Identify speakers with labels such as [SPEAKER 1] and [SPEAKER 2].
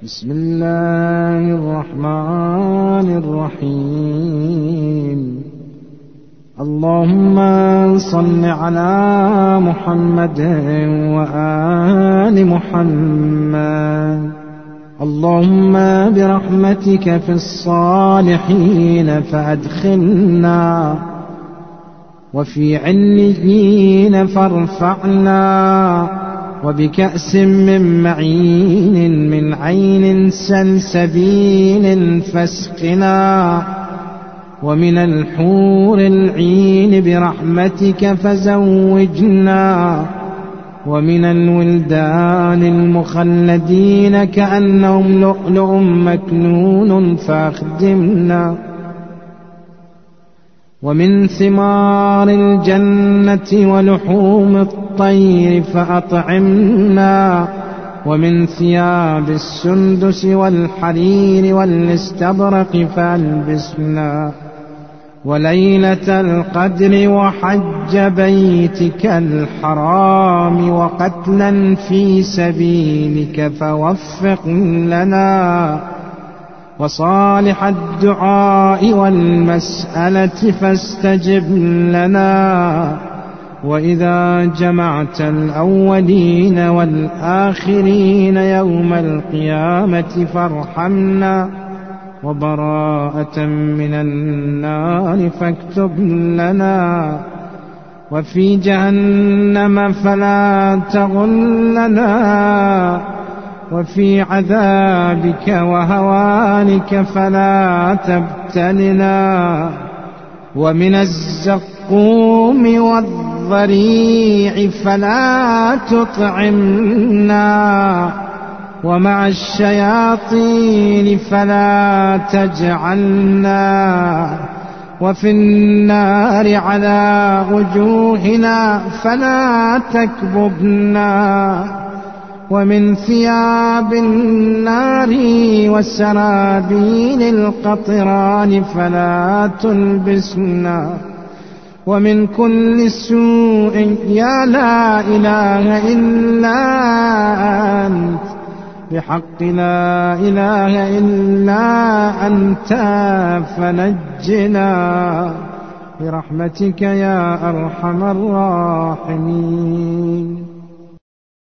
[SPEAKER 1] بسم الله الرحمن الرحيم. اللهم صل على محمد وآل محمد. اللهم برحمتك في الصالحين فأدخلنا، وفي عليين فارفعنا، وبكأس من معين من عين سلسبيل فاسقنا، ومن الحور العين برحمتك فزوجنا، ومن الولدان المخلدين كأنهم لؤلؤ مكنون فأخدمنا، ومن ثمار الجنة ولحوم الطير فأطعمنا، ومن ثياب السندس والحرير والاستبرق فألبسنا، وليلة القدر وحج بيتك الحرام وقتلا في سبيلك فوفق لنا، وصالح الدعاء والمسألة فاستجب لنا، وإذا جمعت الأولين والآخرين يوم القيامة فارحمنا، وبراءة من النار فاكتب لنا، وفي جهنم فلا تغلنا، وفي عذابك وهوانك فلا تبتلنا، ومن الزقوم والضريع فلا تطعمنا، ومع الشياطين فلا تجعلنا، وفي النار على وجوهنا فلا تكببنا، ومن ثياب النار والسرابيل القطران فلا تلبسنا، ومن كل سوء يا لا إله إلا أنت، بحق لا إله إلا أنت فنجنا برحمتك يا أرحم الراحمين.